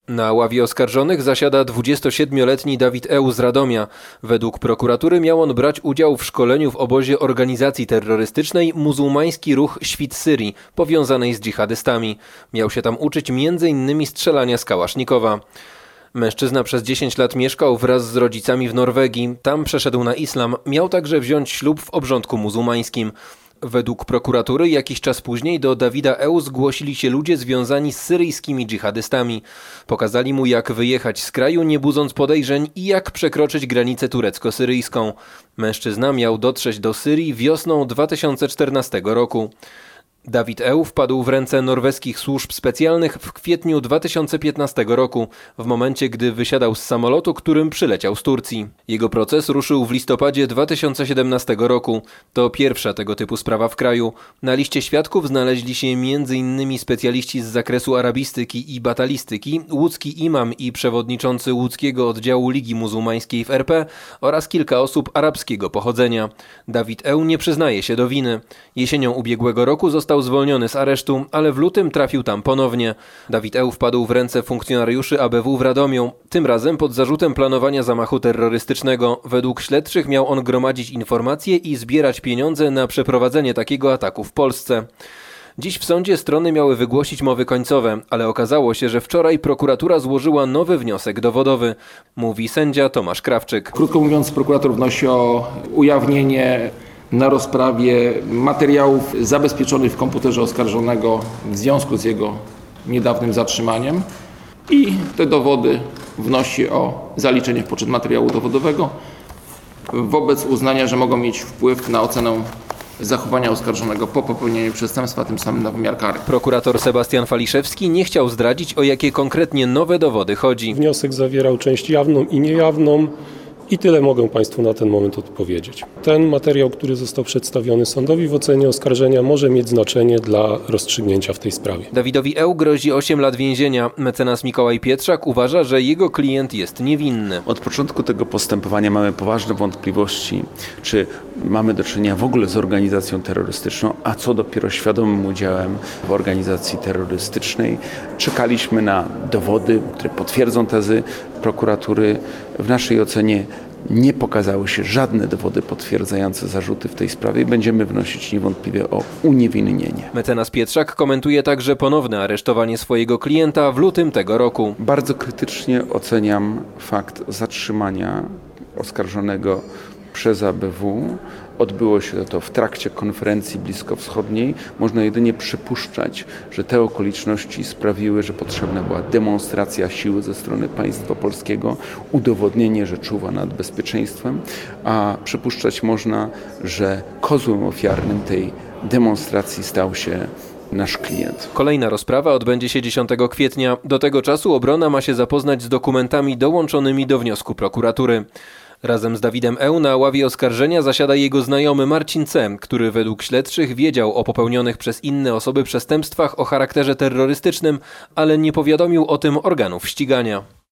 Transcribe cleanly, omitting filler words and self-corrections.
Na ławie oskarżonych zasiada 27-letni Dawid Eł z Radomia. Według prokuratury miał on brać udział w szkoleniu w obozie organizacji terrorystycznej Muzułmański Ruch Świt Syrii, powiązanej z dżihadystami. Miał się tam uczyć m.in. strzelania z kałasznikowa. Mężczyzna przez 10 lat mieszkał wraz z rodzicami w Norwegii. Tam przeszedł na islam. Miał także wziąć ślub w obrządku muzułmańskim. Według prokuratury jakiś czas później do Dawida Eł zgłosili się ludzie związani z syryjskimi dżihadystami. Pokazali mu, jak wyjechać z kraju, nie budząc podejrzeń, i jak przekroczyć granicę turecko-syryjską. Mężczyzna miał dotrzeć do Syrii wiosną 2014 roku. Dawid Eł wpadł w ręce norweskich służb specjalnych w kwietniu 2015 roku, w momencie gdy wysiadał z samolotu, którym przyleciał z Turcji. Jego proces ruszył w listopadzie 2017 roku. To pierwsza tego typu sprawa w kraju. Na liście świadków znaleźli się m.in. specjaliści z zakresu arabistyki i batalistyki, łódzki imam i przewodniczący łódzkiego oddziału Ligi Muzułmańskiej w RP oraz kilka osób arabskiego pochodzenia. Dawid Eł nie przyznaje się do winy. Jesienią ubiegłego roku został zwolniony z aresztu, ale w lutym trafił tam ponownie. Dawid Eł wpadł w ręce funkcjonariuszy ABW w Radomiu. Tym razem pod zarzutem planowania zamachu terrorystycznego. Według śledczych miał on gromadzić informacje i zbierać pieniądze na przeprowadzenie takiego ataku w Polsce. Dziś w sądzie strony miały wygłosić mowy końcowe, ale okazało się, że wczoraj prokuratura złożyła nowy wniosek dowodowy, mówi sędzia Tomasz Krawczyk. Krótko mówiąc, prokurator wnosi o ujawnienie na rozprawie materiałów zabezpieczonych w komputerze oskarżonego w związku z jego niedawnym zatrzymaniem i te dowody wnosi o zaliczenie w poczet materiału dowodowego wobec uznania, że mogą mieć wpływ na ocenę zachowania oskarżonego po popełnieniu przestępstwa, a tym samym na wymiar kary. Prokurator Sebastian Faliszewski nie chciał zdradzić, o jakie konkretnie nowe dowody chodzi. Wniosek zawierał część jawną i niejawną. I tyle mogę Państwu na ten moment odpowiedzieć. Ten materiał, który został przedstawiony sądowi w ocenie oskarżenia, może mieć znaczenie dla rozstrzygnięcia w tej sprawie. Dawidowi Eł grozi 8 lat więzienia. Mecenas Mikołaj Pietrzak uważa, że jego klient jest niewinny. Od początku tego postępowania mamy poważne wątpliwości, czy mamy do czynienia w ogóle z organizacją terrorystyczną, a co dopiero świadomym udziałem w organizacji terrorystycznej. Czekaliśmy na dowody, które potwierdzą tezy prokuratury. W naszej ocenie nie pokazały się żadne dowody potwierdzające zarzuty w tej sprawie i będziemy wnosić niewątpliwie o uniewinnienie. Mecenas Pietrzak komentuje także ponowne aresztowanie swojego klienta w lutym tego roku. Bardzo krytycznie oceniam fakt zatrzymania oskarżonego przez ABW. Odbyło się to w trakcie konferencji bliskowschodniej. Można jedynie przypuszczać, że te okoliczności sprawiły, że potrzebna była demonstracja siły ze strony państwa polskiego, udowodnienie, że czuwa nad bezpieczeństwem, a przypuszczać można, że kozłem ofiarnym tej demonstracji stał się nasz klient. Kolejna rozprawa odbędzie się 10 kwietnia. Do tego czasu obrona ma się zapoznać z dokumentami dołączonymi do wniosku prokuratury. Razem z Dawidem Eł na ławie oskarżenia zasiada jego znajomy Marcin C., który według śledczych wiedział o popełnionych przez inne osoby przestępstwach o charakterze terrorystycznym, ale nie powiadomił o tym organów ścigania.